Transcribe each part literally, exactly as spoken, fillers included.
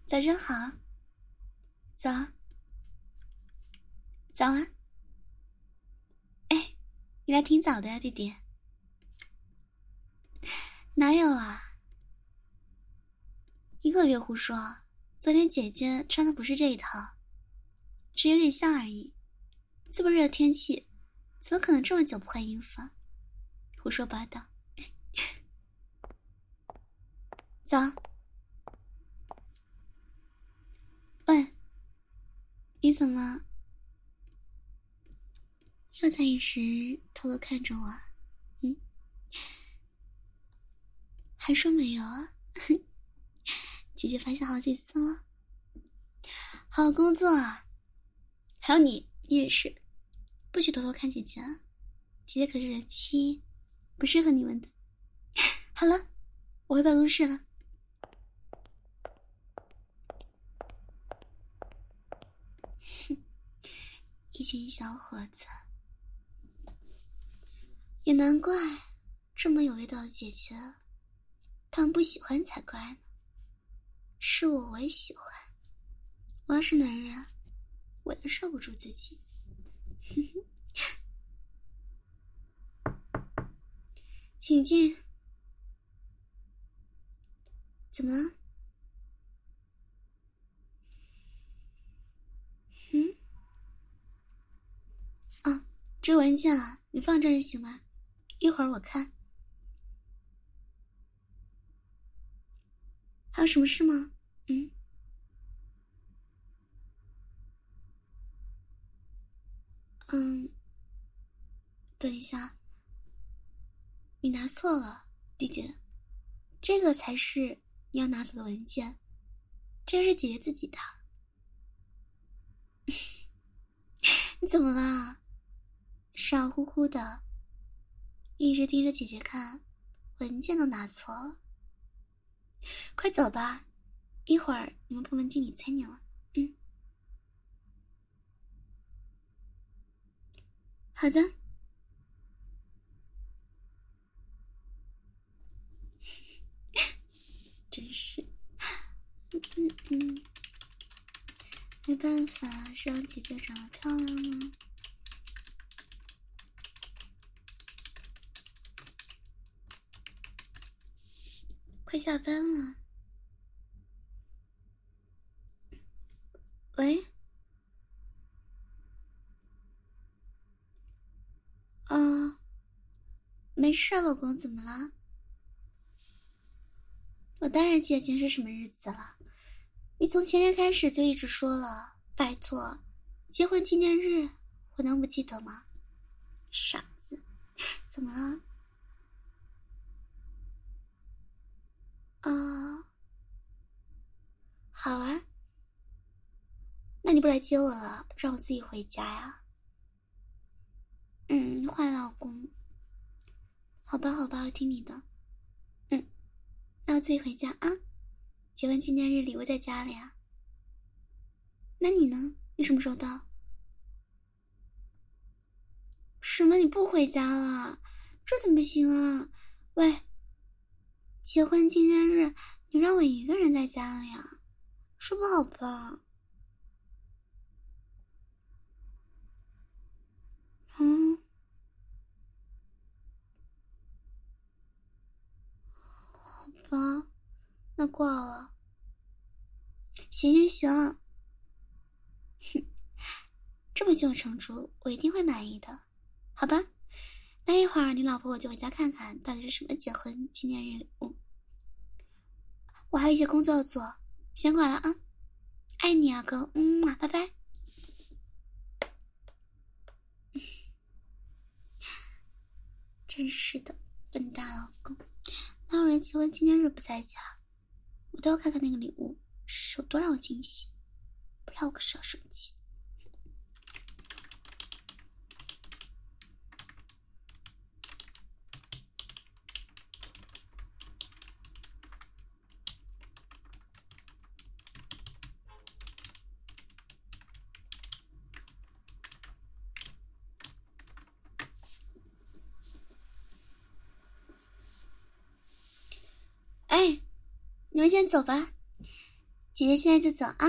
早上好。早。早啊。哎，你来挺早的呀，弟弟。哪有啊？你可别胡说，昨天姐姐穿的不是这一套，只有点像而已。这么热的天气，怎么可能这么久不换衣服啊？胡说八道。早。喂，你怎么又在一时偷偷看着我？嗯，还说没有啊？姐姐发现好几次了。好好工作啊！还有你，你也是，不许偷偷看姐姐啊！姐姐可是人妻，不适合你们的。好了，我回办公室了。一群小伙子，也难怪这么有味道的姐姐他们不喜欢才怪呢。是我我也喜欢，我要是男人我都受不住自己。请进。怎么了？嗯？哦，这文件啊，你放这儿就行了，一会儿我看。还有什么事吗？嗯？嗯，等一下，你拿错了，弟姐，这个才是你要拿走的文件，这是姐姐自己的。你怎么了？傻乎乎的，一直盯着姐姐看，文件都拿错了。快走吧，一会儿你们部门经理催你了。嗯，好的。真是，嗯嗯，没办法，是让姐姐长得漂亮吗？快下班了。喂？哦，没事啊，老公，怎么了？我当然记得今天是什么日子了，你从前天开始就一直说了，拜托，结婚纪念日我能不记得吗？傻子，怎么了？啊、哦，好啊，那你不来接我了，让我自己回家呀？嗯，坏老公。好吧好吧，我听你的。嗯，那我自己回家啊。结婚纪念日礼物在家里啊。那你呢？你什么时候到？什么？你不回家了？这怎么行啊？喂，结婚纪念日你让我一个人在家里啊？说不好吧？嗯，好吧，那挂了。行行行，哼，这么胸有成竹，我一定会满意的。好吧，那一会儿你老婆我就回家看看到底是什么结婚纪念日礼物。我还有一些工作要做，先挂了啊，爱你啊哥，嗯啊，拜拜。真是的，笨蛋老公，哪有人结婚纪念日不在家？我都要看看那个礼物是有多让我惊喜，不然我可是要生气。哎，你们先走吧， 姐姐现在就走啊。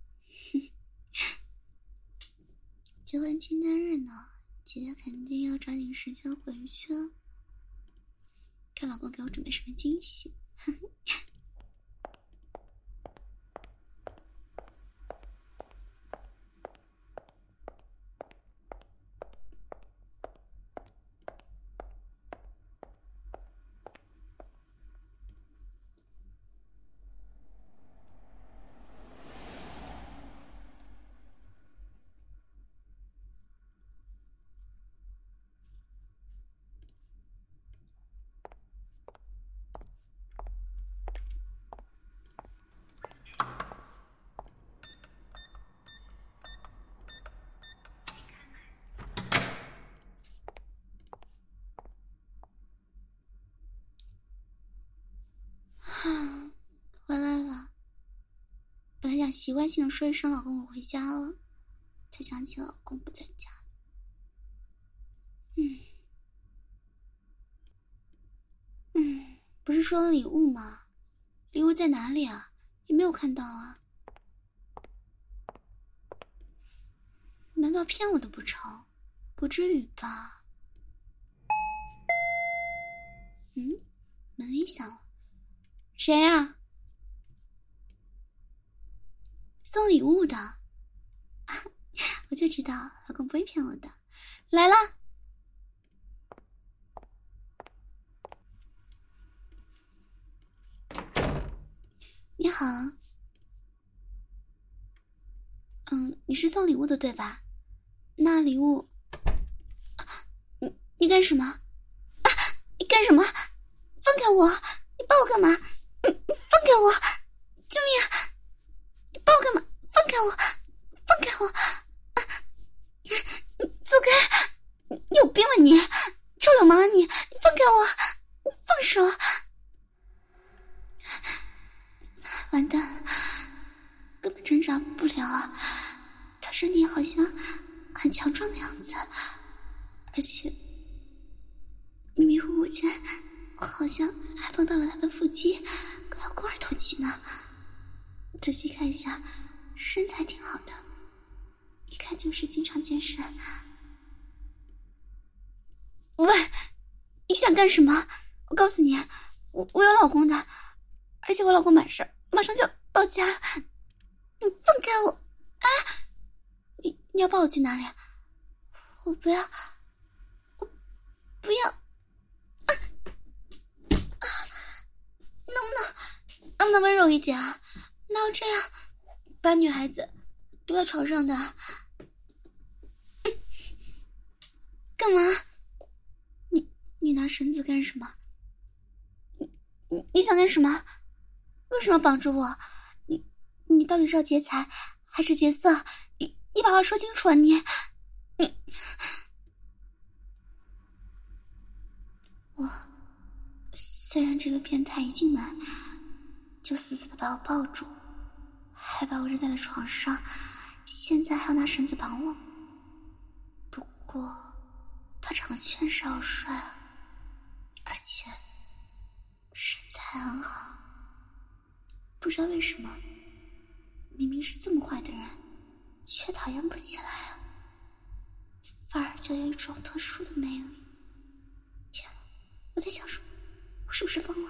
结婚纪念日呢，姐姐肯定要抓紧时间回去了，看老公给我准备什么惊喜。回来了，本来想习惯性的说一声老公我回家了，才想起老公不在家。嗯嗯，不是说了礼物吗？礼物在哪里啊？也没有看到啊。难道骗我都不成？不至于吧？嗯，门铃响了，谁啊？送礼物的，啊、我就知道老公不会骗我的。来了，你好。嗯，你是送礼物的对吧？那礼物，你你干什么？啊！你干什么？放开我！你抱我干嘛？你你放开我！救命啊！你抱我干嘛？放开我！放开我！啊！你走开！你你有病吧你？臭流氓啊你！你放开我！你放手！完蛋了，根本挣扎不了啊！他身体好像很强壮的样子，而且迷迷糊糊间好像还碰到了他的腹肌，快要肱二头肌呢。仔细看一下，身材挺好的，一看就是经常健身。喂，你想干什么？我告诉你，我我有老公的，而且我老公马上马上就要到家，你放开我！啊！你你要抱我去哪里？我不要，我不要！啊啊！能不能能不能温柔一点啊？哪有这样把女孩子丢在床上的？干嘛？你你拿绳子干什么？你你你想干什么？为什么绑住我？你你到底是要劫财还是劫色？你你把话说清楚啊！你你我虽然这个变态一进门就死死的把我抱住，还把我扔在了床上，现在还要拿绳子绑我。不过他长得确实好帅啊，而且身材很好，不知道为什么明明是这么坏的人却讨厌不起来啊，反而就有一种特殊的魅力。天哪，我在想什么？我是不是疯了？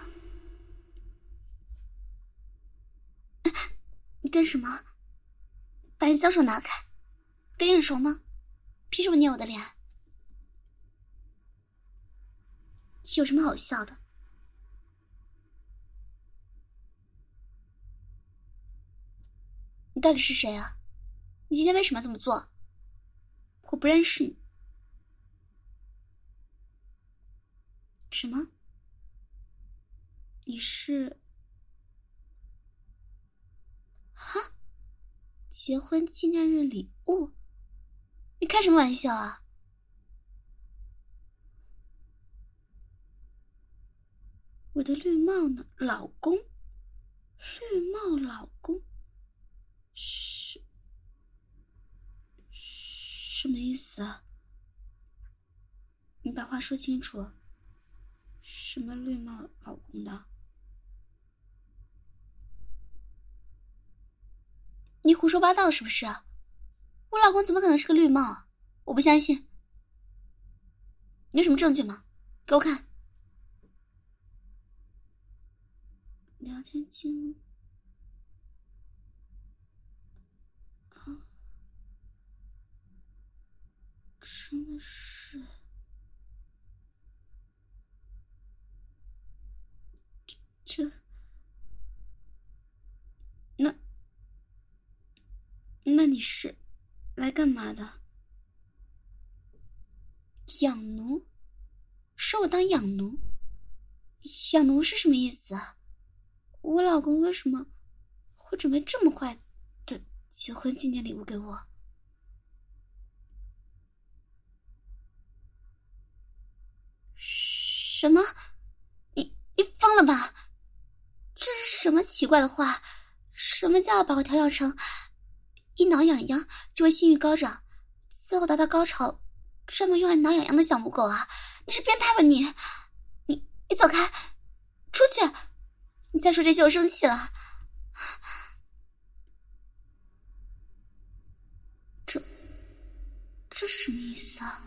你干什么？把你脏手拿开！跟你很熟吗？凭什么捏我的脸？有什么好笑的？你到底是谁啊？你今天为什么这么做？我不认识你。什么？你是？哈？结婚纪念日礼物？你开什么玩笑啊？我的绿帽呢？老公？绿帽老公？是？什么意思啊？你把话说清楚。什么绿帽老公的？ 你胡说八道是不是？我老公怎么可能是个绿帽啊？我不相信。你有什么证据吗？给我看。聊天记录。啊，真的是。这，这那，那你是来干嘛的？养奴？收我当养奴？养奴是什么意思啊？我老公为什么会准备这么快的结婚纪念礼物给我？什么？你你疯了吧？这是什么奇怪的话？什么叫把我调养成一挠痒痒就会性欲高涨，最后达到高潮，专门用来挠痒痒的小母狗啊？你是变态吧你？你你走开，出去！你再说这些我生气了。这这是什么意思啊？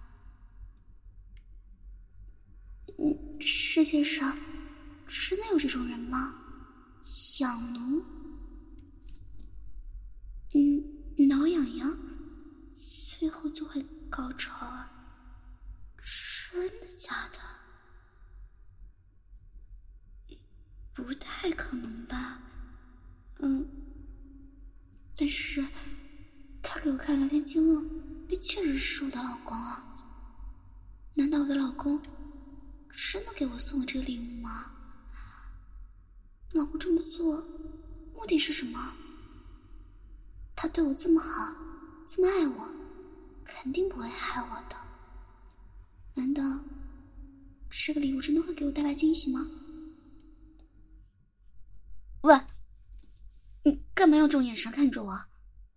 嗯，世界上真的有这种人吗？养奴？嗯，挠痒痒，最后就会高潮啊？真的假的？不太可能吧。嗯，但是他给我看聊天记录，那确实是我的老公啊。难道我的老公真的给我送了这个礼物吗？老公这么做目的是什么？他对我这么好，这么爱我，肯定不会害我的。难道这个礼物真的会给我带来惊喜吗？喂，你干嘛用这种眼神看着我？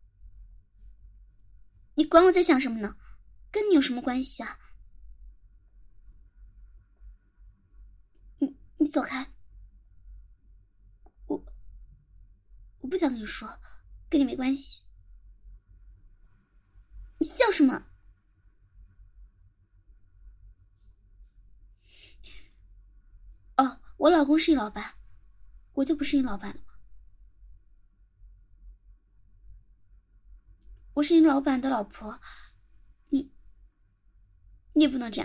你管我在想什么呢？跟你有什么关系啊？你你走开！我我不想跟你说，跟你没关系。你笑什么？哦，我老公是你老板，我就不是你老板了吗？我是你老板的老婆，你你也不能这样。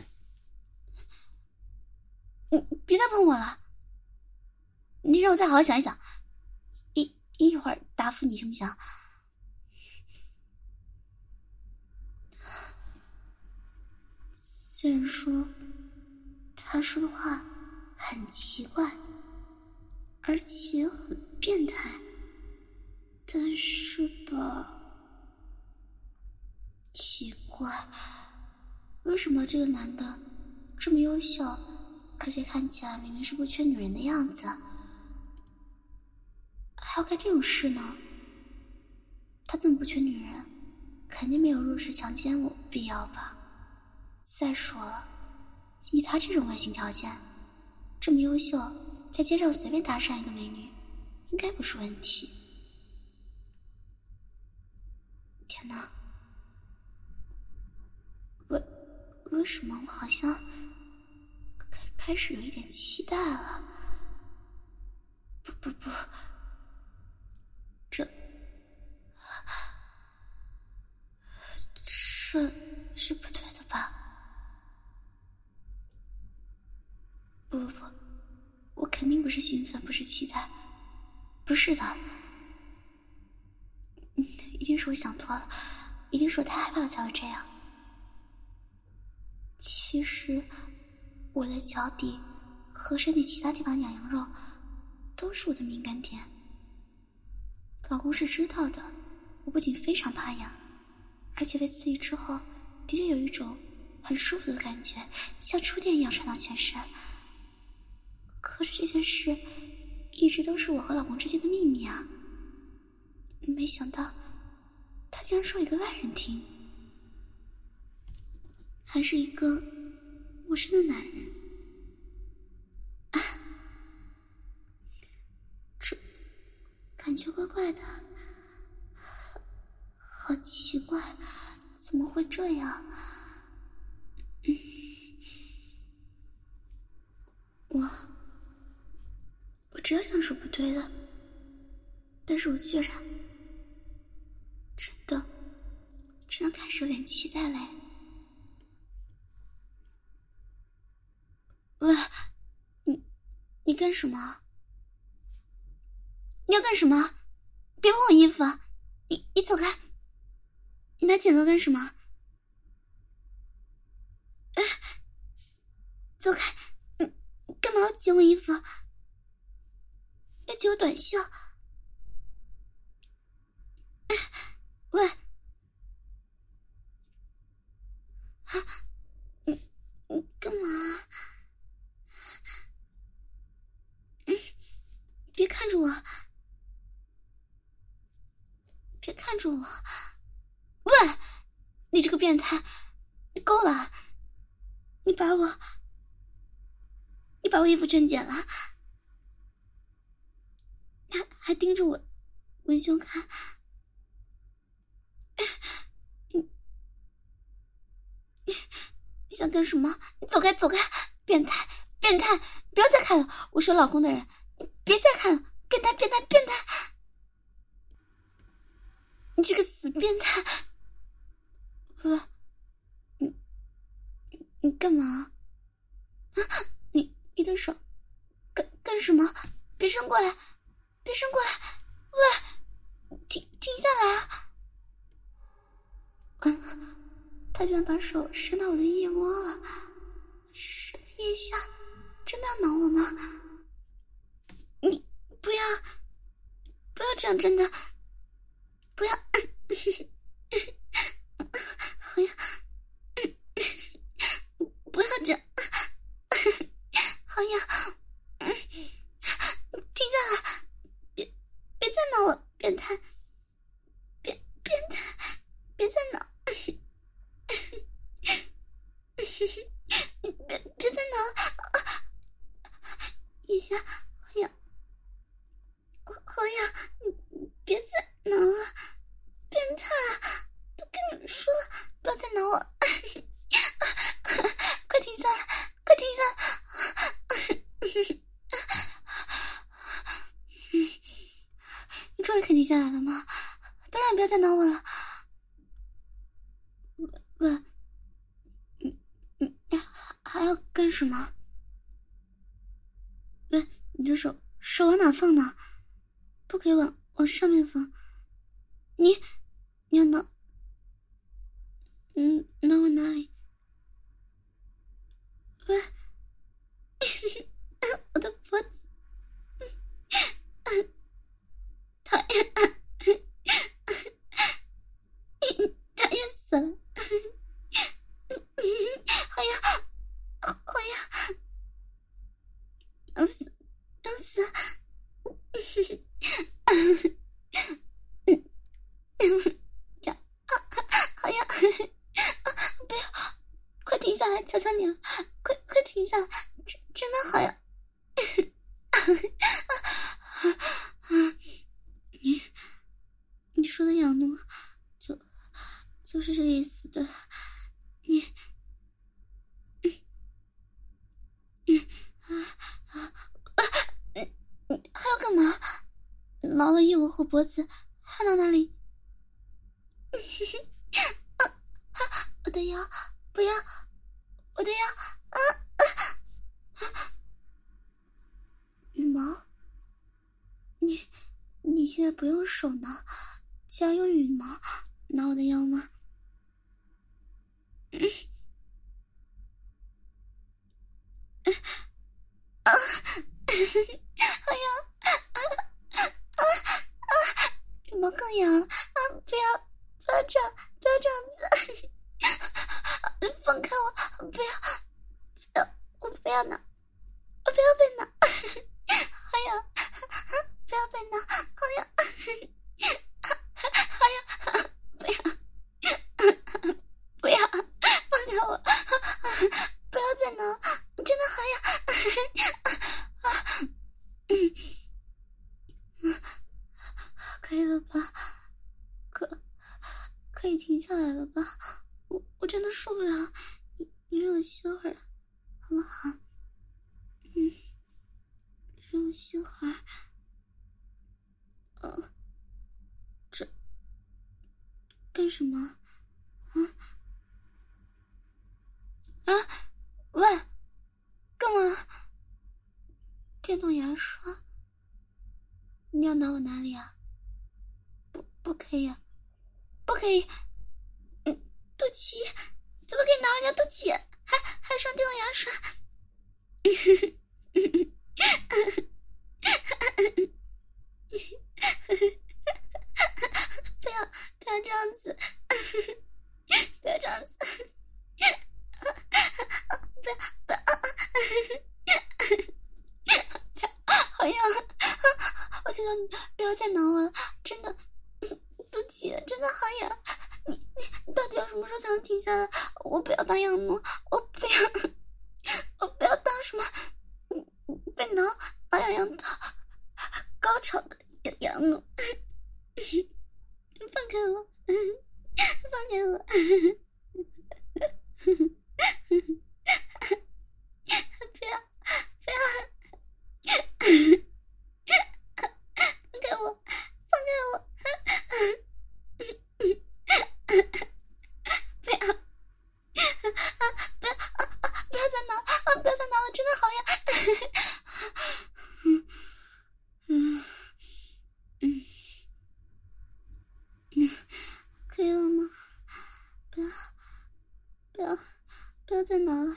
你别再碰我了，你让我再好好想一想，一一会儿答复你行不行？虽然说他说的话很奇怪，而且很变态，但是吧，奇怪，为什么这个男的这么优秀，而且看起来明明是不缺女人的样子，还要干这种事呢？他这么不缺女人，肯定没有入室强奸我必要吧？再说了，以他这种外形条件，这么优秀，在街上随便搭讪一个美女，应该不是问题。天哪，为为什么我好像开开始有一点期待了？不不不，这这是不对的吧？不不不，我肯定不是兴奋，不是期待，不是的，嗯，一定是我想多了，一定是我太害怕了才会这样。其实我的脚底和身体其他地方痒痒肉都是我的敏感点，老公是知道的。我不仅非常怕痒，而且被刺激之后的确有一种很舒服的感觉，像触电一样传到全身。可是这件事一直都是我和老公之间的秘密啊，没想到他竟然说一个外人听，还是一个陌生的男人啊，这感觉怪怪的， 好奇怪，怎么会这样？嗯，我我知道这样说不对的，但是我居然真的真的开始有点期待嘞。喂，你你干什么？你要干什么？别碰我衣服！你你走开！你拿剪刀干什么？哎，走开！你你干嘛要剪我衣服？要剪我短袖？哎，喂！啊，你你干嘛？嗯，别看着我！别看着我！喂，你这个变态，你够了！你把我，你把我衣服真剪了，还还盯着我文胸看，你你你想干什么？你走开，走开！变态，变态！不要再看了，我是我老公的人，你别再看了！变态，变态，变态！你这个死变态！喂，你你干嘛？啊！你你的手干干什么？别伸过来！别伸过来！喂，停停下来啊！嗯，他居然把手伸到我的腋窝了，伸到腋下，真的要挠我吗？你不要，不要这样，真的，不要！好呀，不要这样，好呀，停下来，别别再挠我，变态，变变态，别再挠，别别再挠了，腋下好痒，好痒，你别再挠了，变态，都跟你说了，不要再挠我，快停下来，快停下来！你终于肯定下来了吗？当然不要再挠我了。喂，你你你还要干什么？喂，你的手手往哪放呢？不可以往往上面放。你你要挠，嗯，挠我哪里？喂，我的脖子，讨厌，讨厌死了！好呀，好呀，要死，要死！这样，好呀，不要，快停下来，求求你了，快快停下来，真真的好呀！你你说的痒怒，就就是这个意思对？你，嗯嗯啊啊嗯嗯，还要干嘛？挠了腋窝和脖子，还挠哪里？啊啊！我的腰，不要！我的腰，啊啊啊！羽毛，你你现在不用手挠，就要用羽毛挠我的腰吗？嗯，啊，好痒，啊啊啊啊！羽毛更痒了啊！不要不要这样，不要这样子！放开我！不要不要，我不要挠，我不要被挠！好痒，不要被挠！好痒，好痒！不要不要，放开我！不要再挠，真的好痒！嗯嗯，可以了吧？可你让我歇会儿，好不好？嗯，让我歇会儿。呃，这干什么？啊啊！喂，干嘛？电动牙刷？你要挠我哪里啊？不，不可以啊，不可以！嗯，肚脐，怎么可以挠人家肚脐？还还上电动牙刷？不要不要这样子，不要这样子，不要不要，好痒！我求求你不要再挠我了，真的，肚脐真的好痒。你你你到底要什么时候才能停下来？我不要当羊奴，我不要，我不要当什么被挠挠痒痒的高潮的羊奴。放开我，放开我。不要不要，放开我，放开我。不要啊！不要啊啊！不要再挠啊！不要再挠了，真的好痒。嗯嗯嗯嗯，可以了吗？不要不要不要再挠了，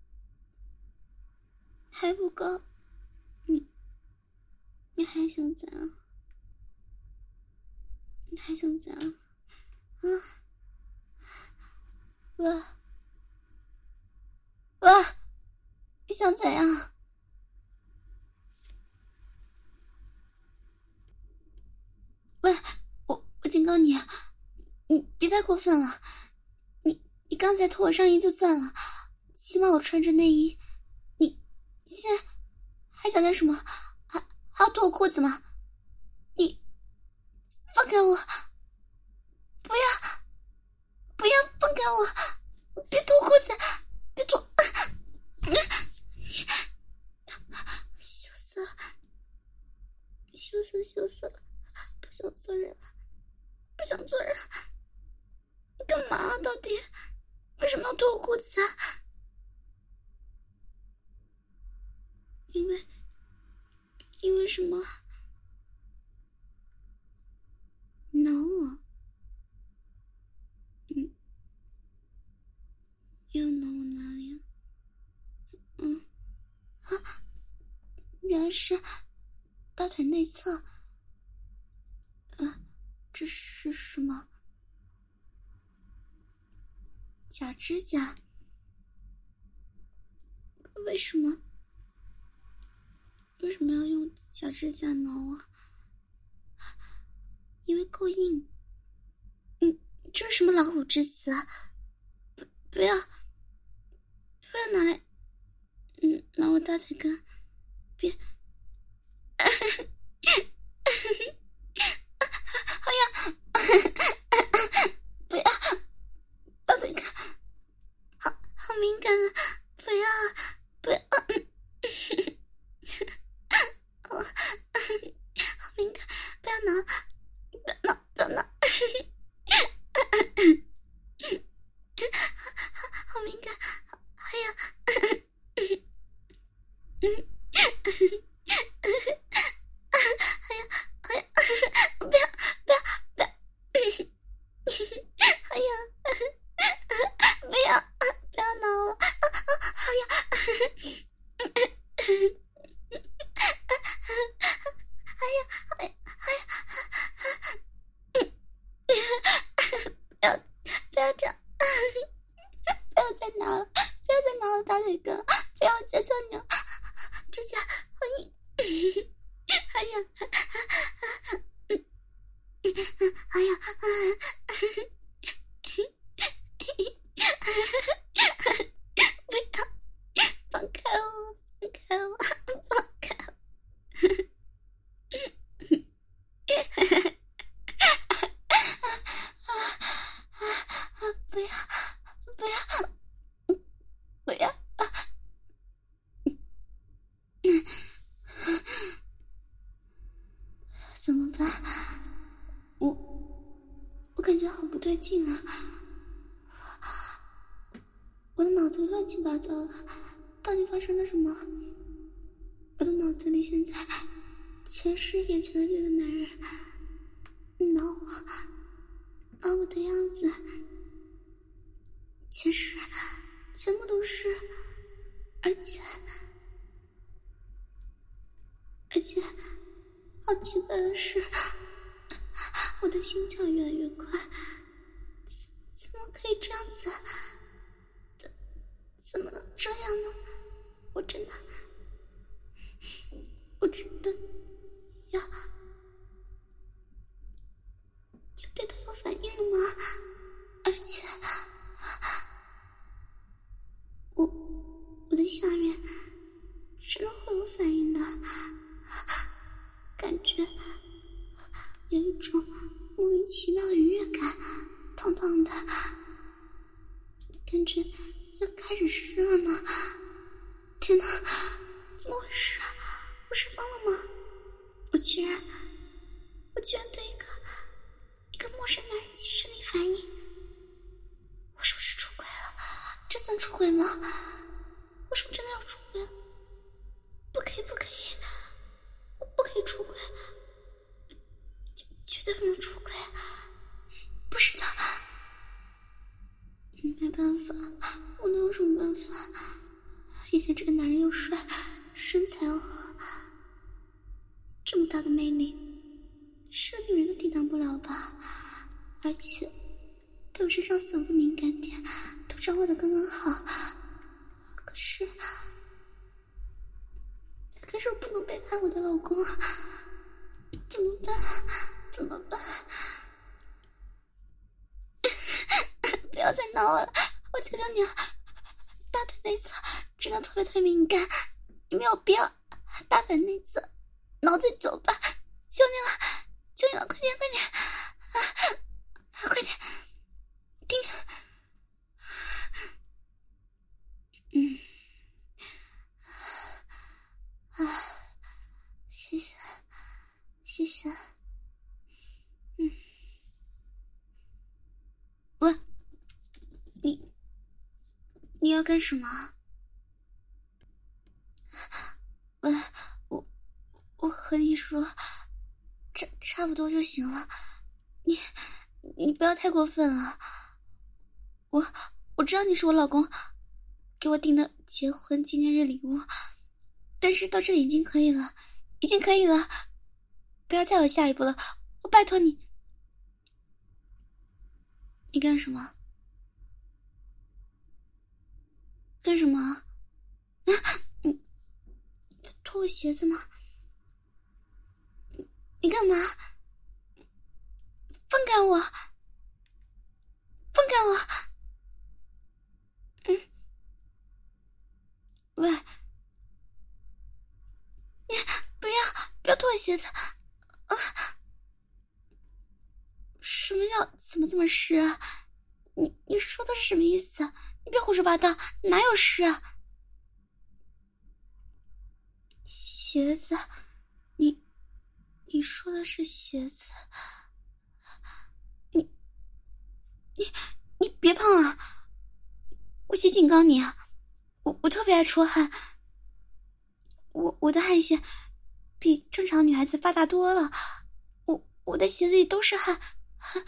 还不够。你你还想怎样？你还想怎样？啊！喂喂，你想怎样？喂，我我警告你，你别太过分了。你你刚才脱我上衣就算了，起码我穿着内衣，你现在还想干什么？还还要脱我裤子吗？你放开我！不要不要放开我！别脱裤子！别脱！羞死了！羞死了！羞死了！不想做人了，不想做人。你干嘛？到底为什么要脱我裤子啊？因为因为什么？挠我？嗯，要挠我哪里啊？嗯啊，原来是大腿内侧。啊，这是什么？假指甲？为什么？为什么要用假指甲挠啊？因为够硬。你这是什么老虎之词啊？不不要不要拿来嗯挠我大腿根，别好痒不要大腿根，好好敏感啊，不要不要哦好敏感，不要挠不要挠不要挠好敏感，哎呀，嗯，哎呀，哎呀，不要，不要，不要，哎呀，不要，不要挠我，哎呀，哎呀，哎呀，哎呀，不要，不要这样。不要再挠了，不要再挠了，大腿根，不要，求求你了，指甲好硬，哎呀，哎呀，不要，放开我，放开我，放开我。不要，不要。 不对劲啊！我的脑子里乱七八糟的，到底发生了什么？我的脑子里现在全是眼前的这个男人，挠我，挠我的样子，全是，全部都是，而且，而且，好奇怪的是，我的心跳越来越快，怎怎么可以这样子？怎怎么能这样呢？我真的，我真的要要对他有反应了吗？而且，我我的下面真的会有反应的，感觉有一种莫名其妙的愉悦感，烫烫的，感觉要开始湿了呢。天哪，怎么回事啊？我是疯了吗？我居然我居然对一个一个陌生男人起生理反应，我是不是出轨了？这算出轨吗？我是不是真的要出轨？不可以不可以，我不可以出轨，绝绝对不能出轨，不是的。没办法，我能有什么办法？眼前这个男人又帅，身材又好，这么大的魅力，是个女人都抵挡不了吧？而且对我身上所有的敏感点都掌握得刚刚好。可是可是我不能背叛我的老公，怎么办？怎么办？不要再闹了，我求求你了，大腿内侧真的特别特别敏感，你没有必要。大腿内侧挠自己走吧，求你了，求你了，快点快点啊，快点顶。嗯啊，谢谢谢谢。嗯，喂，你你要干什么？喂，我我和你说，差差不多就行了，你你不要太过分了。我我知道你是我老公给我订的结婚纪念日礼物，但是到这里已经可以了，已经可以了，不要再有下一步了，我拜托你。你干什么？干什么？啊，你脱我鞋子吗？你你干嘛？放开我！放开我！嗯，喂，你不要不要脱我鞋子！啊，什么叫怎么这么湿啊？你你说的是什么意思啊？你别胡说八道，哪有湿啊？鞋子？你你说的是鞋子？你你你别碰啊！我先警告你啊，我我特别爱出汗，我我的汗腺比正常女孩子发达多了，我我的鞋子里都是汗，很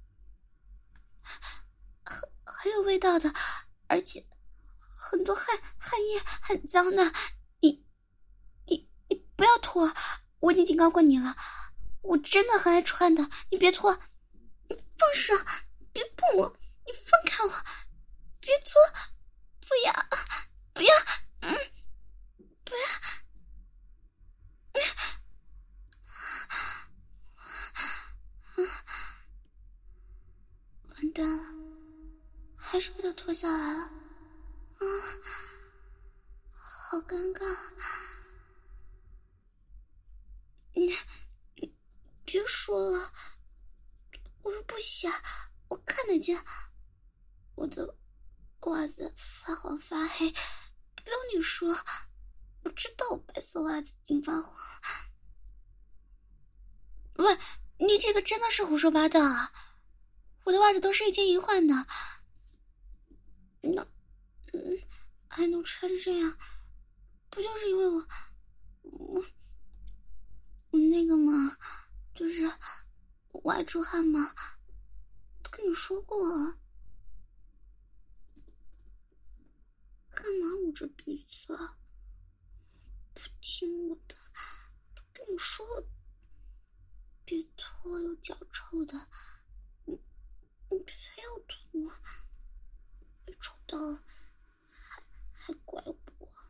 很很有味道的，而且很多汗汗液很脏的。你你你不要脱，我已经警告过你了，我真的很爱出汗的，你别脱，你放手，别碰我，你放开我，别脱，不要不要，嗯，不要，嗯，完蛋了，还是被他脱下来了，啊，好尴尬。你你别说了，我说不行，我看得见，我的袜子发黄发黑，不用你说，我知道我白色袜子已经发黄了。喂，你这个真的是胡说八道啊！ 我的袜子都是一天一换的，那嗯还能穿这样，不就是因为我我我那个嘛，就是我爱出汗嘛，都跟你说过了，干嘛捂着鼻子啊？不听我的，都跟你说了，别脱，有脚臭的，你你非要脱，被臭到了，还还怪我。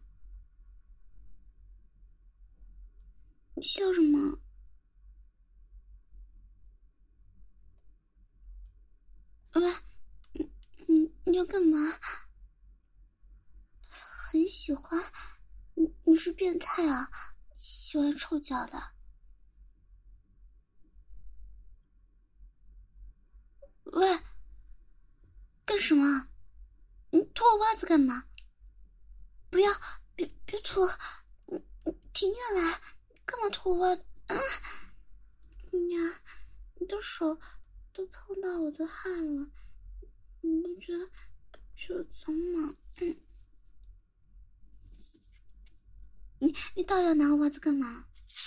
你笑什么？喂，你你你要干嘛？很喜欢？你你是变态啊？喜欢臭脚的？喂，干什么？你脱我袜子干嘛？不要，别别脱！你你停下来！干嘛脱我袜子？啊！你呀，你的手都碰到我的汗了，你不觉得不觉得脏吗？嗯。你你到底要拿我袜子干嘛？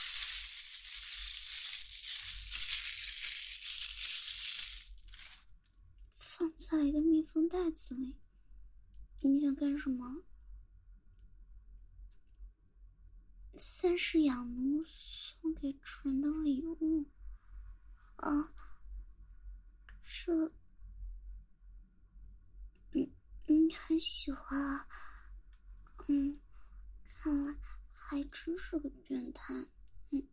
放在一个密封袋子里，你想干什么？三世养奴送给主人的礼物啊，这你你很喜欢啊？嗯，看来还真是个变态。嗯，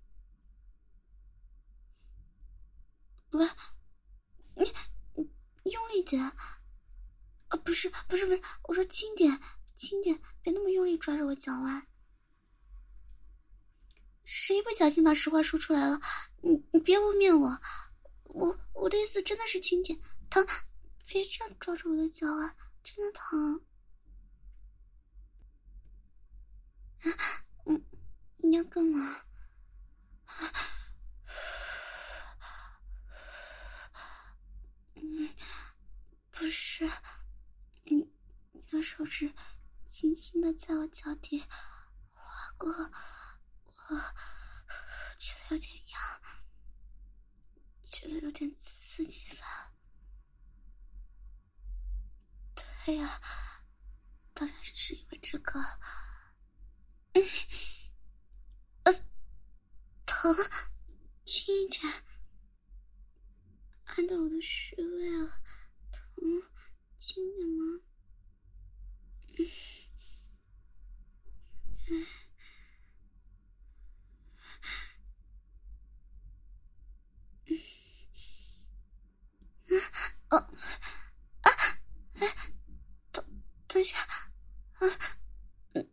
喂，你你你用力点啊！不是不是不是，我说轻点轻点，别那么用力抓着我脚腕。谁不小心把实话说出来了？你你别污蔑我，我我的意思真的是轻点，疼，别这样抓着我的脚啊，真的疼。啊，你你要干嘛？嗯，不是，你你的手指轻轻的在我脚底划过，我觉得有点痒，觉得有点刺激吧？对呀、啊，当然是因为这个。嗯，呃，疼，轻一点，按到我的穴位了，疼，轻点吗？嗯，嗯。哦，啊，等等一下，啊，嗯，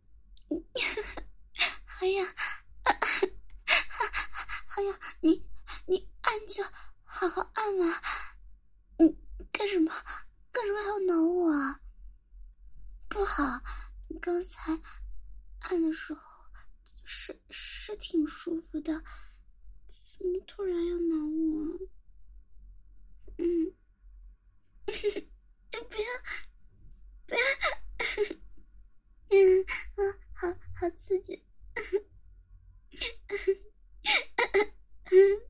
哎呀，啊，哎呀，你你按就好好按嘛，你干什么？干什么还要挠我啊？不好，你刚才按的时候是是挺舒服的，怎么突然要挠我？嗯，不要不要，嗯啊，好好刺激，嗯。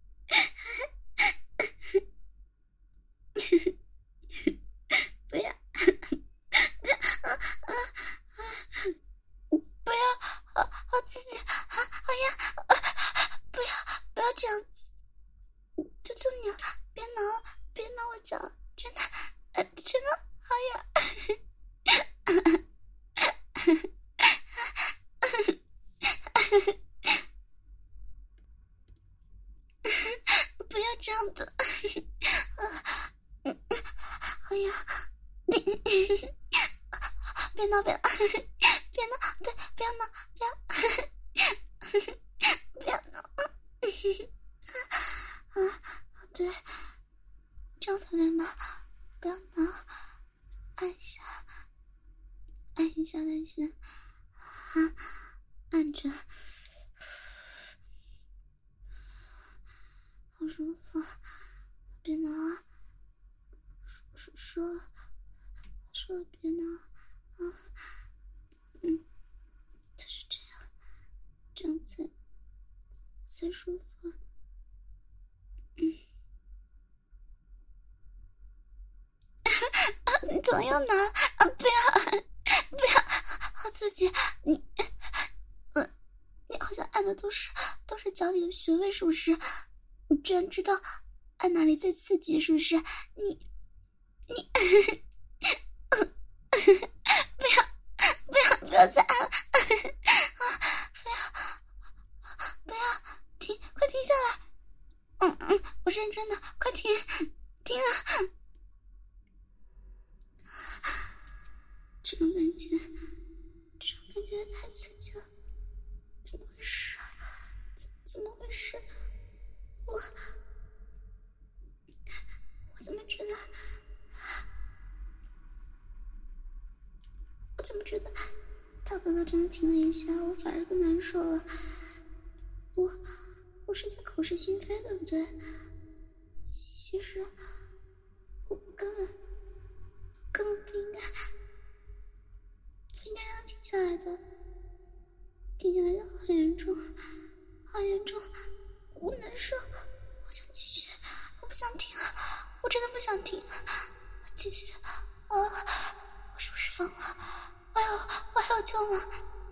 不要，不要，啊啊啊！不要，好好刺激，好，好呀！啊，不要，不要这样子，求求你了，别挠了，别挠我脚，真的，呃，真的，好呀！不要这样子，啊，好呀！别闹，别闹，别闹，对，不要闹，不要，不要闹，啊，对，这样才对嘛，不要闹，按一下，按一下那些，啊，按着，好舒服，别挠啊， 说了，说了别闹啊，嗯，就是这样，这样才才舒服。嗯，啊，你怎么又拿啊？不要，不要，好刺激！你，呃，你好像按的都是都是脚底的穴位，是不是？你居然知道按哪里最刺激，是不是？你，你，不要，不要，不要再按了！啊，不要，不要，停，快停下来！嗯嗯，我是认真的，快停，停啊！这种感觉，这种感觉太刺激了，怎么回事啊？怎怎么回事？我我怎么觉得？我怎么觉得？他刚刚真的停了一下，我反而更难受了。我我是在口是心非，对不对？其实我根本根本不应该不应该让他停下来的，停下来的好严重，好严重，我难受，我想继续，我不想停了，我真的不想停了，继续啊！我是不是疯了？我还有我还有救吗？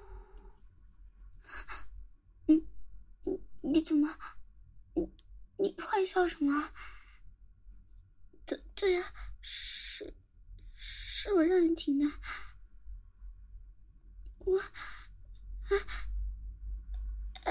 嗯，你你怎么？你你坏笑什么？对对呀、啊，是是我让你停的。我啊啊，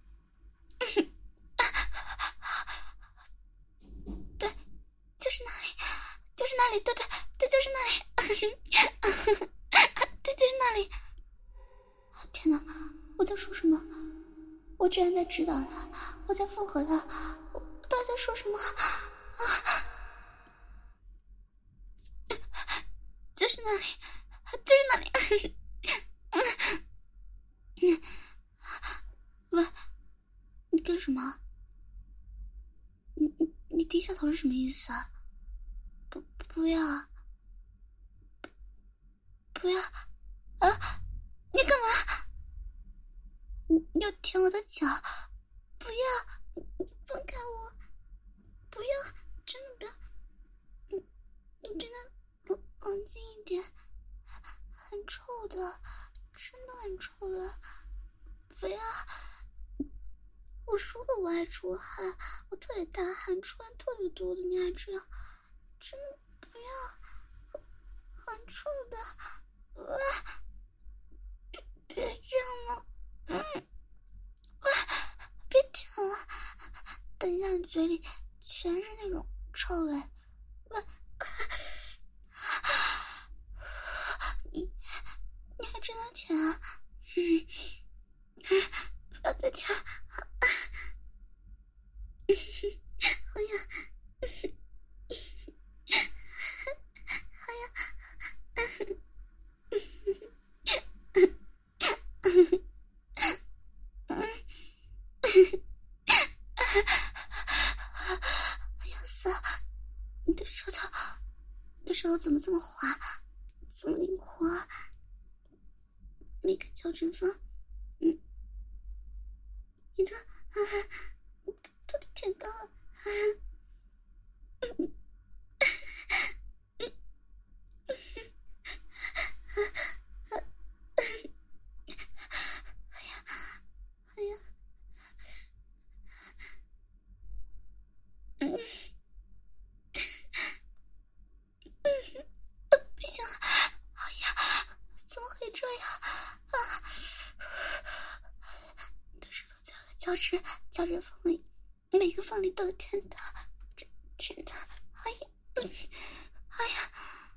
对，就是那里，就是那里，对对对，就是那里，对，就是那里。天哪，我在说什么？我居然在指导他，我在附和他，我到底在说什么？啊，就是那里，就是那里。嗯，喂，你干什么？你你你低下头是什么意思啊？不不要啊！不要啊！你干嘛？你你要舔我的脚？不要！你放开我！不要！真的不要！你你真的冷冷静一点，很臭的，真的很臭的！不要！我说了我爱出汗，我特别大汗，出汗特别多的，你还这样，真的不要！很臭的，啊！别别这样了，嗯，啊！别舔了，等一下你嘴里全是那种臭味，喂，你你还真的舔啊？嗯，不要再舔了，好呀，好呀。要死了！你的舌头，你的舌头怎么这么滑，这么灵活？每个脚趾缝，嗯，你的，啊，都都舔到了，啊，嗯，嗯，哎呀，哎呀，嗯。不行了，哎呀，怎么会这样啊？你的舌头在我的脚趾脚趾缝里，每个缝里都有舔到，真真的，哎呀，嗯，哎呀，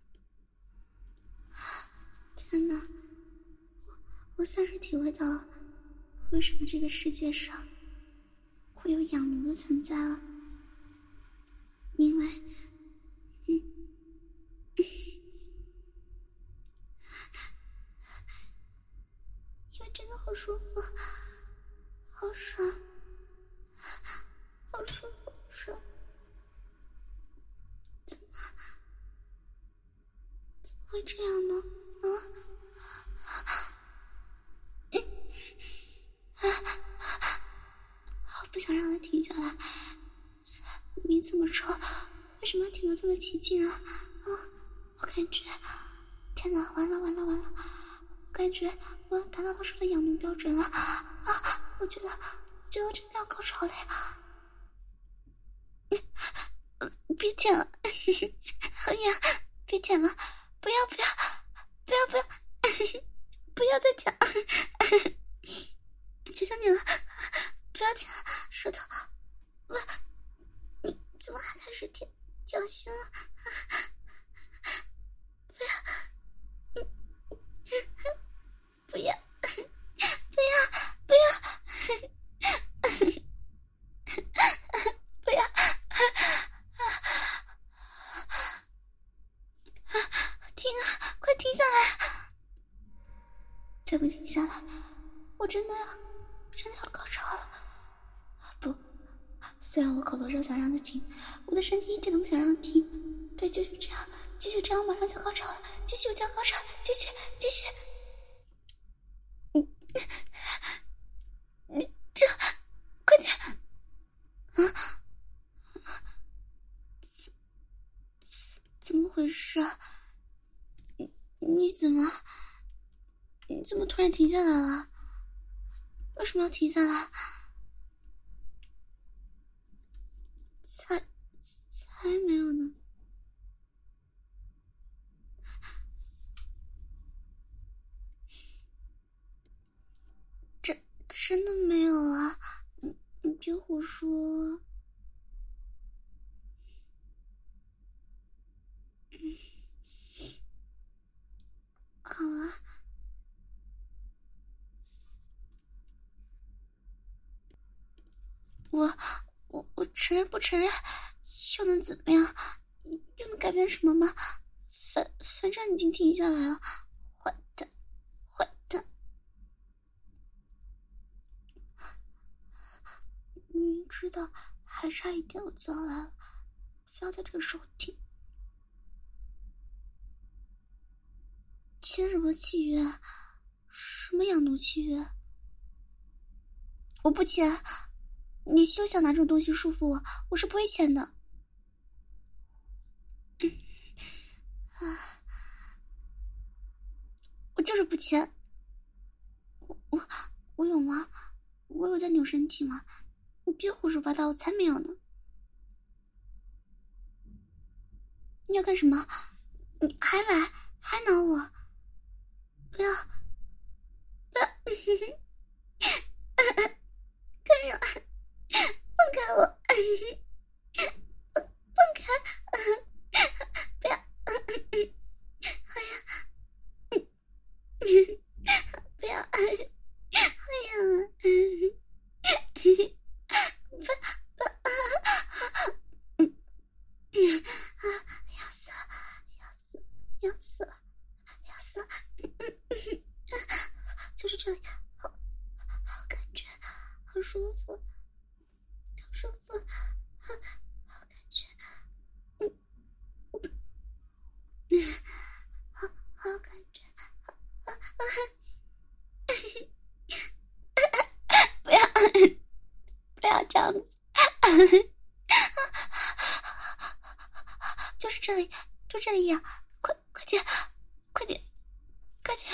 天哪！我我算是体会到为什么这个世界上会有养奴的存在了，因为，嗯。因为真的好舒服，好爽，好舒服，好爽。怎么？ 来。你怎么说？为什么要挺得这么起劲啊？啊，我感觉，天哪，完了完了完了！我感觉我要达到他说的养奴标准了啊！我觉得，我觉得我真的要高潮了呀！别舔了，好痒！别舔了，不要不要不要不要，不要再舔了！求求你了，不要舔了，舌头！我，你怎么还开始舔脚心了？不要，不要，不要，不要，不要！停啊！快停下来！再不停下来，我真的要，我真的要高潮了。不，虽然我口头上想让它停，我的身体一点都不想让它停。对，就是这样，继续这样，马上就高潮了。继续，我就要高潮，继续，继续。你你这，快点！啊！怎么回事啊？你你怎么？你怎么突然停下来了？为什么要停下来？才才没有呢。这真的没有啊！你你别胡说。嗯，好了。我我我承认不承认又能怎么样？又能改变什么吗？反反正已经停下来了。坏蛋，坏蛋！明明知道还差一点我就要来了，非要在这个时候停。签什么契约？什么养奴契约？我不签！你休想拿这种东西束缚我，我是不会签的。嗯，啊，我就是不签。我我我有吗？我有在扭身体吗？你别胡说八道，我才没有呢。你要干什么？你还来，还挠我？不要，不要！干什么？放开我！放开！不要！哎呀！不要！哎呀！不不！要死了！要死！要死了！要死了！就是这里，好，好感觉，好舒服，好舒服，好，好感觉，嗯嗯，好，好感觉，好，好，不要，不要这样子，就是这里，就这里呀，快，快点，快点，快点，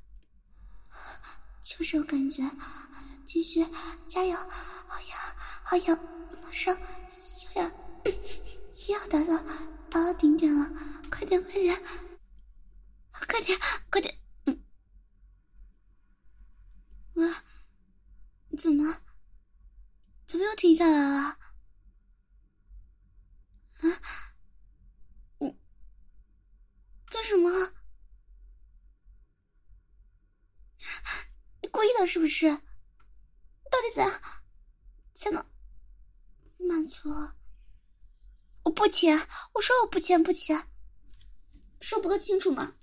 就这种感觉，继续，加油，好痒，好痒，马上又要，又要达到达到顶点了，快点，快点，快点，快点，嗯，喂，你怎么，怎么又停下来了？啊？你干什么？你故意的是不是？到底怎样才能满足？我不签，我说我不签不签，说不够清楚吗？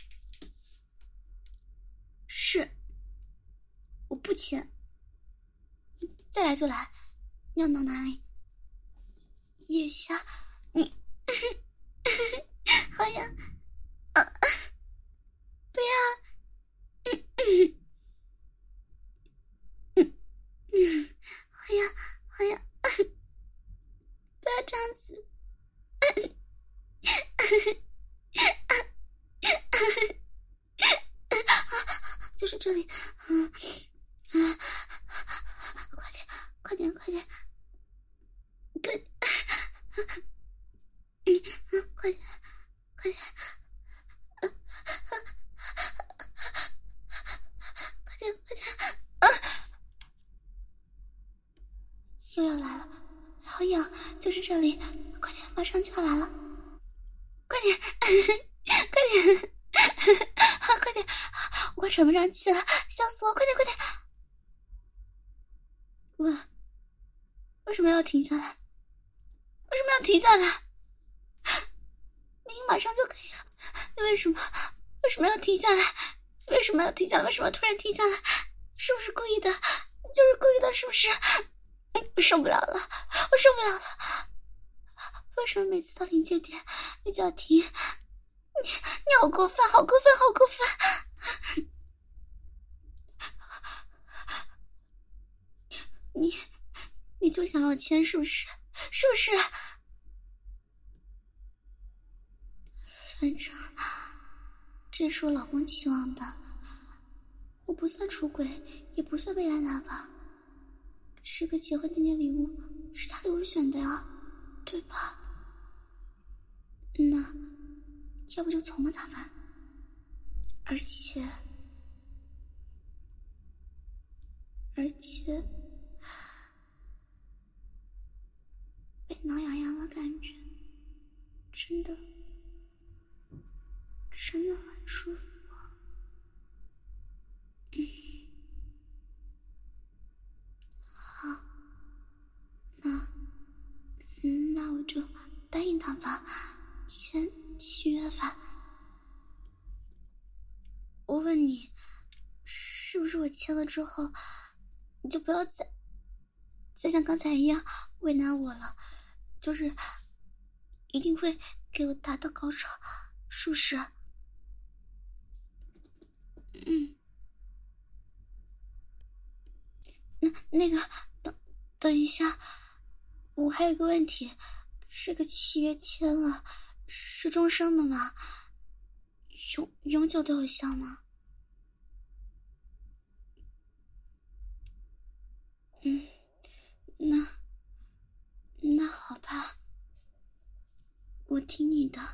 是，我不签。再来就来，你要挠哪里？腋下，你，好呀，啊，不要，嗯嗯嗯嗯，好呀好呀。 就是这里，嗯嗯，快点，快点，快点，快点，嗯嗯，快点，快点，快点，快点，啊！又要来了，好痒，就是这里，快点，马上就要来了，快点，快点，啊，快点，我快喘不上气了，笑死我，快点，快点！喂，为什么要停下来？为什么要停下来？明明马上就可以了，你为什么为什么要停下来？为什么要停下来？为什么突然停下来？是不是故意的？就是故意的，是不是？我受不了了，我受不了了！为什么每次到临界点你就要停？你你好过分，好过分，好过分！你你就想要钱是不是？是不是？反正这是我老公期望的，我不算出轨，也不算被他打吧。这个结婚纪念礼物是他给我选的呀，对吧？那要不就从了他吧。而且而且被挠痒痒的感觉真的真的很舒服。嗯，好，那那我就答应他吧，签契约吧。我问你，是不是我签了之后，你就不要再再像刚才一样为难我了？就是一定会给我达到高潮，是不是？嗯。那那个，等等一下，我还有个问题，这个契约签了，是终生的吗？永永久都有效吗？嗯，那那好吧，我听你的。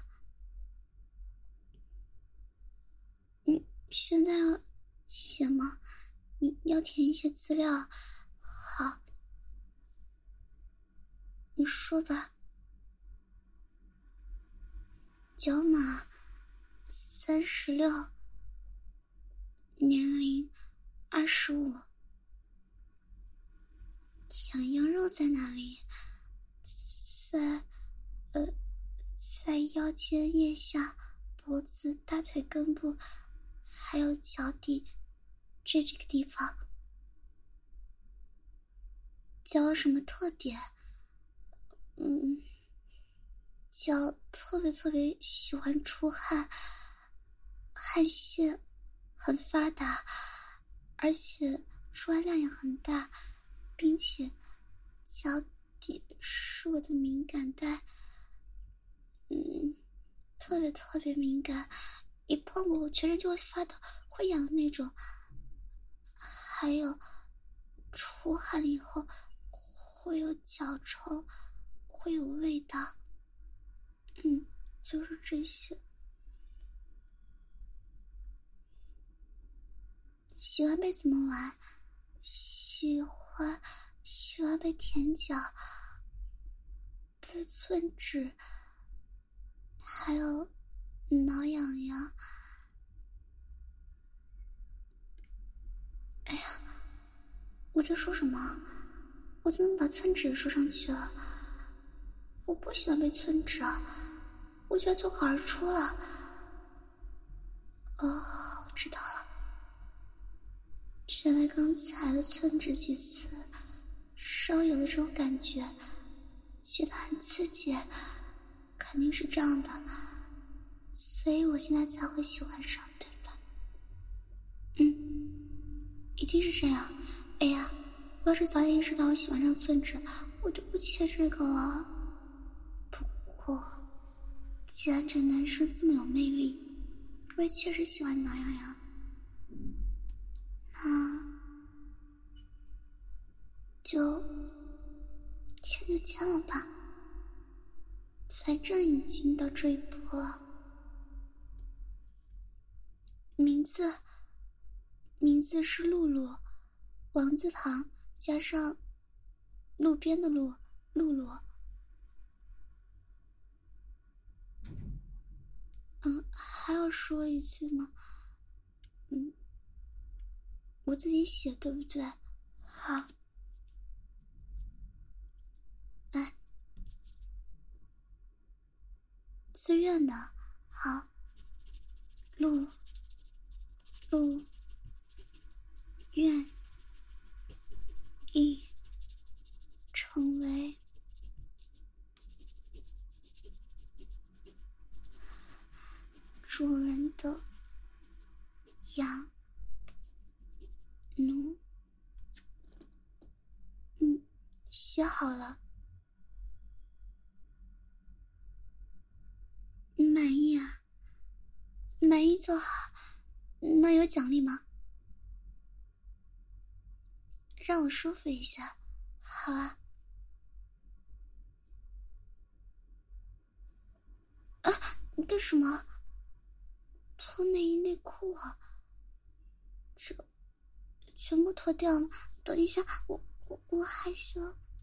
你现在要写吗？你要填一些资料。好，你说吧。角马三十六，年龄二十五。痒痒肉在哪里？在呃，在腰间、腋下、脖子、大腿根部，还有脚底这几个地方。脚有什么特点？嗯，脚特别特别喜欢出汗，汗腺很发达，而且出汗量也很大，并且脚底是我的敏感带，嗯，特别特别敏感，一碰我，我全身就会发抖，会痒的那种。还有出汗以后会有脚臭，会有味道。嗯，就是这些。喜欢被怎么玩？喜欢喜欢被舔脚，被寸指，还有挠痒痒。哎呀，我在说什么？我怎么把寸指也说上去了？我不喜欢被寸指啊，我居然脱口而出了。哦，我知道了，原来刚才的寸指几次稍有了这种感觉，觉得很刺激，肯定是这样的，所以我现在才会喜欢上，对吧？嗯，一定是这样。哎呀，我要是早点意识到我喜欢上寸指，我就不切这个了。不过既然这男生这么有魅力，我也确实喜欢挠痒痒。 就签就签了吧，反正已经到这一步了。名字名字是露露，王字旁加上路边的路，露露。嗯，还要说一句吗？嗯，我自己写对不对？好，来，自愿的，好，路路愿意成为主人的羊奴。嗯，写好了。你满意啊？满意就好。那有奖励吗？让我舒服一下。好啊。啊，你干什么？脱内衣内裤啊？这全部脱掉吗？等一下，我我我害羞。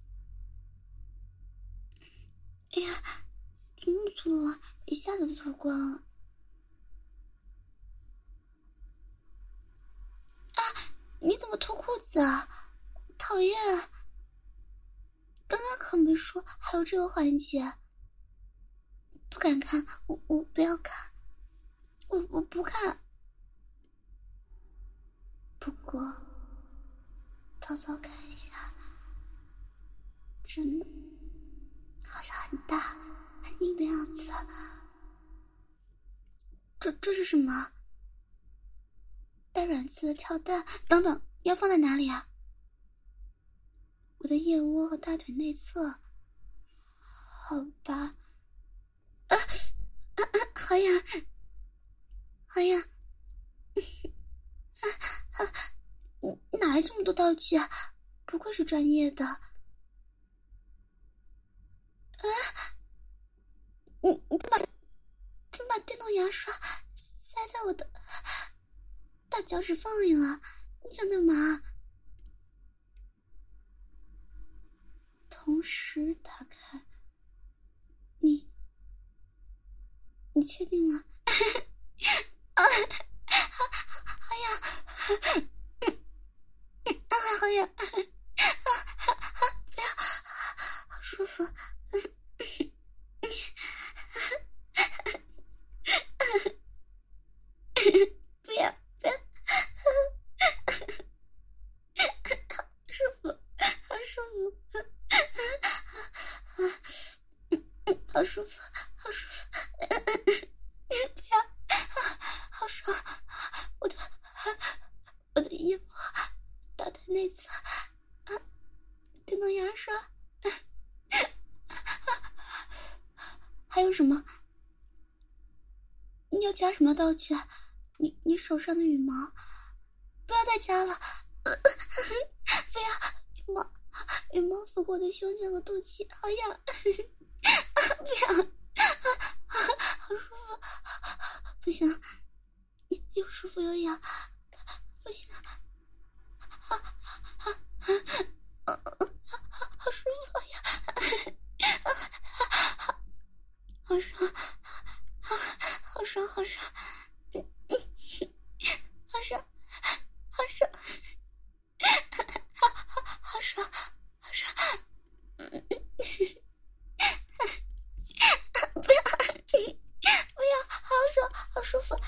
哎呀，这么粗鲁啊！一下子就脱光了。啊！你怎么脱裤子啊？讨厌！刚刚可没说还有这个环节。不敢看，我我不要看，我我不看。不过，偷偷看一下，真的好像很大、很硬的样子。这这是什么？带软刺的跳蛋？等等，要放在哪里啊？我的腋窝和大腿内侧。好吧。啊啊啊！好痒，好痒！啊啊！你哪来这么多道具啊？不愧是专业的。啊！你你干嘛？怎么把电动牙刷塞在我的大脚趾缝里了？你想干嘛？同时打开。你你确定吗？啊，好好痒！啊，好痒！啊，不要，好舒服！不要不要！好舒服，好舒服！好舒服，好舒服！不要，好爽！我的我的衣服，大腿内侧，啊，电动牙刷，还有什么？你要加什么道具啊？你你手上的羽毛，不要再加了！呃、不要，羽毛羽毛拂过我的胸前和肚脐，好痒！不要！好舒服！不行，又舒服又痒，不行！好好好，好舒服呀！好爽！好爽！好爽！好爽！好爽！好爽！好爽！不要！不要！好爽！好舒服！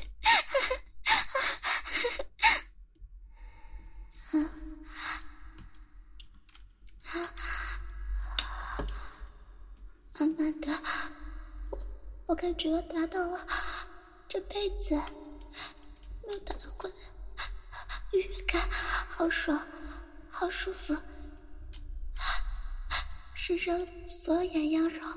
慢慢的，我我感觉我达到了这辈子没有达到过的愉悦感，好爽，好舒服，身上所有痒痒肉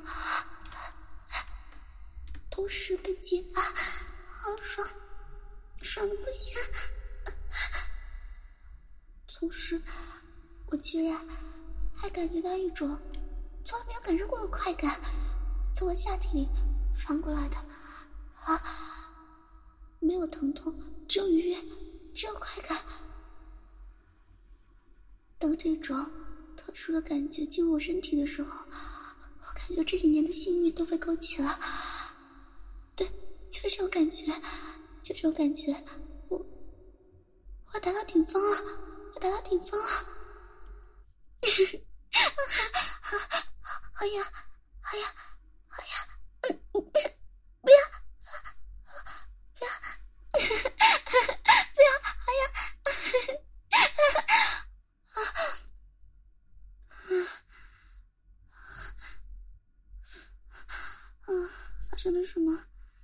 同时被激发，好爽，爽的不行。同时我居然还感觉到一种从来没有感受过的快感从我下体里传过来的啊！没有疼痛，只有愉悦，只有快感。当这种特殊的感觉进入我身体的时候，我感觉这几年的性欲都被勾起了。对，就是这种感觉，就这种感觉，我我达到顶峰了，我达到顶峰了。哎呀，哎呀，哎呀，嗯，不要，不要，不要，哎呀，啊，发生了什么？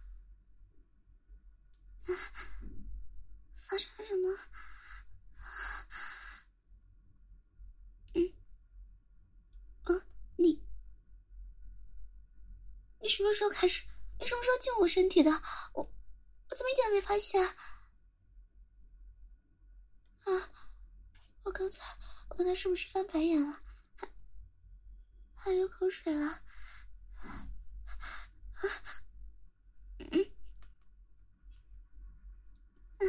啊，发生了什么？嗯，啊，你，你什么时候开始？你什么时候进我身体的？我，我怎么一点都没发现？啊，我刚才，我刚才是不是翻白眼了？还，还流口水了？啊，嗯，嗯，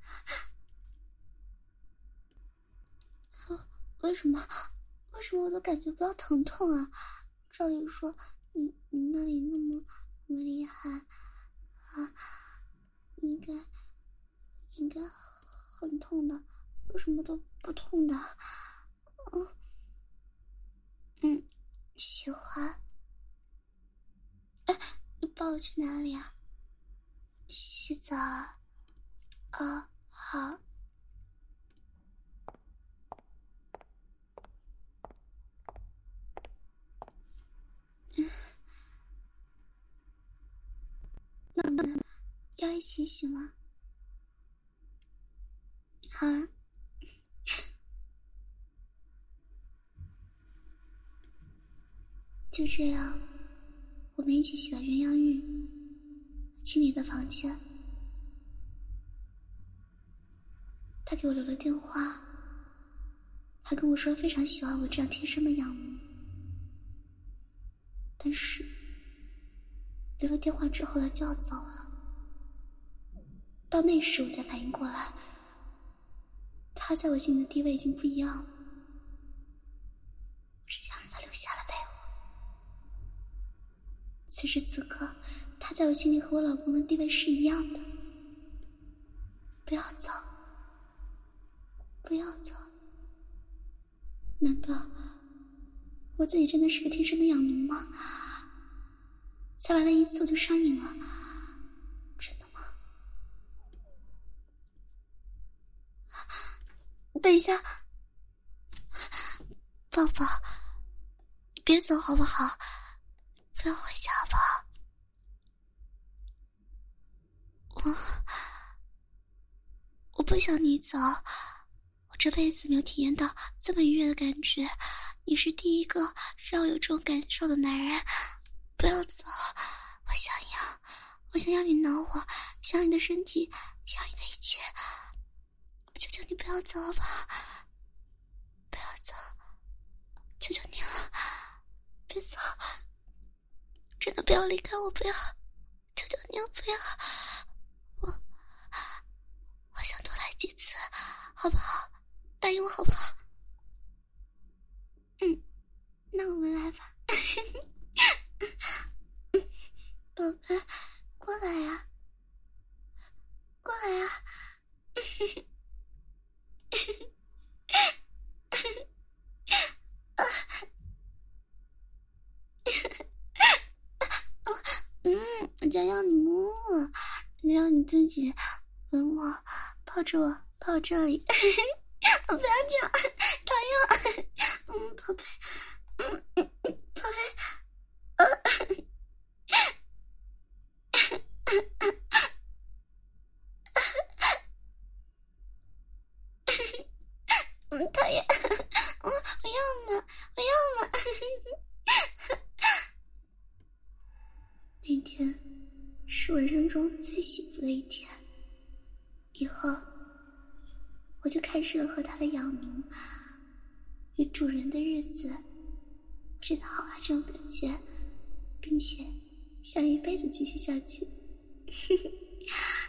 啊，为什么？为什么我都感觉不到疼痛啊？照理说，你你那里那么那么厉害啊，应该应该很痛的，为什么都不痛的？嗯嗯，喜欢。哎，你抱我去哪里啊？洗澡啊？啊，好。嗯，那我们要一起洗吗？好啊。就这样，我们一起洗了鸳鸯浴，清理的房间。他给我留了电话，还跟我说非常喜欢我这样天生的养奴。但是留了电话之后，他就要走了。到那时我才反应过来，他在我心里的地位已经不一样了。我只想让他留下来陪我。此时此刻，他在我心里和我老公的地位是一样的。不要走，不要走。难道我自己真的是个天生的养奴吗？才玩了一次我就上瘾了，真的吗？等一下，宝宝，你别走好不好？不要回家吧。我我不想你走，我这辈子没有体验到这么愉悦的感觉，你是第一个让我有这种感受的男人。不要走，我想要，我想要你挠我，想要你的身体，想要你的一切。我求求你不要走吧，不要走，求求你了，别走，真的不要离开我，不要，求求你了，不要，我我想多来几次，好不好？答应我好不好？嗯，那我们来吧。宝贝，过来呀，过来呀。嗯，人家要你摸我，人家要你自己吻我，抱着我，抱这里。我不要这样，讨厌。嗯，宝贝，嗯嗯嗯，宝贝，呃。嗯，讨厌。嗯，不要嘛，不要嘛。那天是我人生中最幸福的一天，以后我就开始了和他的养奴。 与主人的日子，我真的好爱这种感觉，并且想一辈子继续下去。